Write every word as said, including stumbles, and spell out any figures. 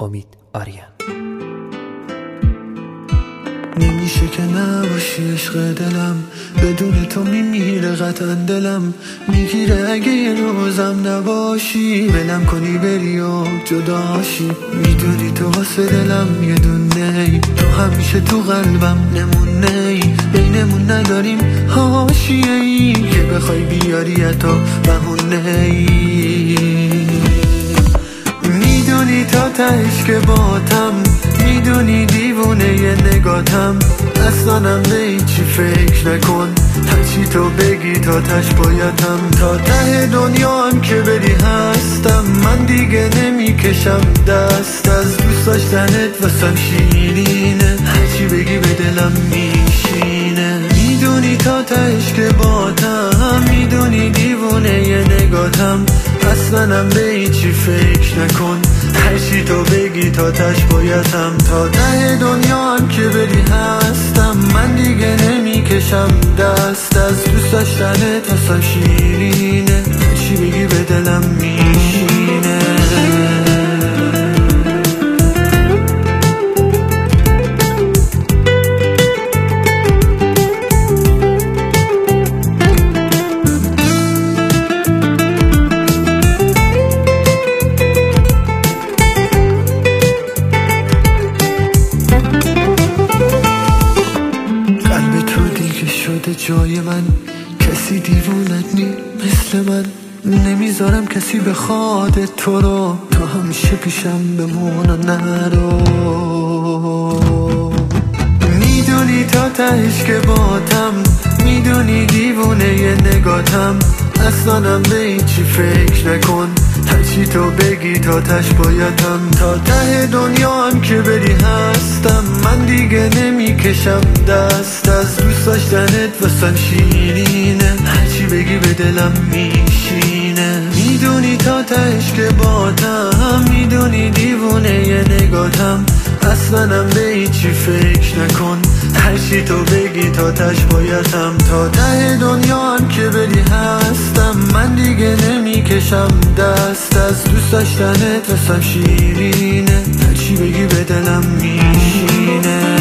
امید آریان. نمیشه که نباشی عشق دلم، بدون تو میمیره قطعا دلم، میگیره اگه یه روزم نباشی، ولم کنی بری و جداشی. میدونی تو واسه دلم یه دونه ای، تو همیشه تو قلبم نمونه ای، بینمون نداریم حاشیه ای که بخوای بیاری تو بهونه ای. میدونی تا تهش که باتم، میدونی دیوونه ی نگاتم، اصلانم به هیچی فکر نکن، هرچی تو بگی تا تش بایدم، تا ته دنیا هم که بری هستم، من دیگه نمیکشم دست از دوست داشتنت واسم شیرینه، هرچی بگی به دلم میشینه. میدونی تا تهش که باتم، میدونی دیوونه ی نگاتم، اصلانم به هیچی فکر نکن، هرچی تو بگی تا تش بایدم، تا ته دنیا هم که بری هستم، من دیگه نمیکشم دست از دوست داشتنت واسم شیرینه، هرچی بگی به دلم میشینه. جای من کسی دیوونت نی مثل من، نمیذارم کسی بخواد تو رو، تو همیشه پیشم بمون و نرو. میدونی تا تهش که باتم، میدونی دیوونه ی نگاتم، اصلانم به هیچی فکر نکن، هرچی تو بگی تا تش بایدم، تا ته دنیا هم که بری هستم، من دیگه نمیکشم دست از دوست داشتنت واسم شیرینه، هرچی بگی به دلم میشینه. میدونی تا تهش که باتم، میدونی دیوونه ی نگاتم، اصلانم به هیچی فکر نکن، هرچی تو بگی تا تش بایدم، تا ته دنیا هم که بری هستم، من دیگه نمیکشم دست از دوست داشتنت واسم شیرینه، هرچی بگی به دلم میشینه.